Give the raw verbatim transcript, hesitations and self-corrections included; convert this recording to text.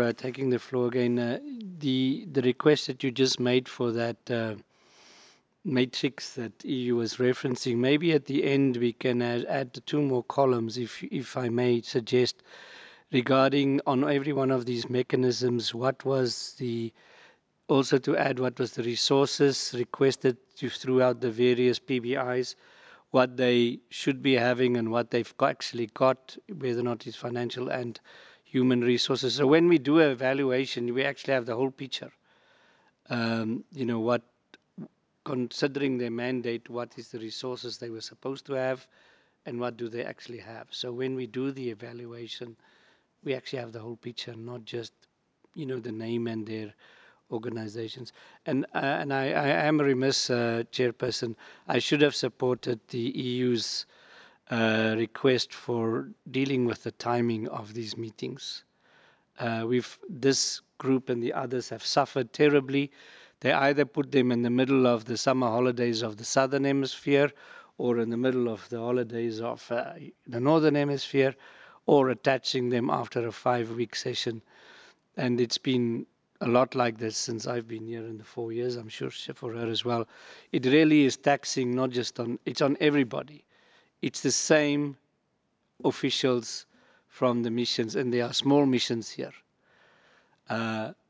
uh, taking the floor again. Uh, the the request that you just made for that uh, matrix that E U was referencing, maybe at the end we can add, add the two more columns, if if I may suggest, regarding on every one of these mechanisms, what was the also to add what was the resources requested to, throughout the various P B Is, what they should be having and what they've got, actually got, whether or not it's financial and human resources. So when we do an evaluation, we actually have the whole picture. Um, you know, what, considering their mandate, what is the resources they were supposed to have and what do they actually have. So when we do the evaluation, we actually have the whole picture, not just, you know, the name and their organizations. And uh, and I, I am remiss, uh, Chairperson, I should have supported the E U's uh, request for dealing with the timing of these meetings. Uh, we've this group and the others have suffered terribly. They either put them in the middle of the summer holidays of the southern hemisphere, or in the middle of the holidays of uh, the northern hemisphere, or attaching them after a five-week session. And it's been a lot like this since I've been here in the four years. I'm sure for her as well. It really is taxing, not just on, it's on everybody. It's the same officials from the missions, and there are small missions here. Uh,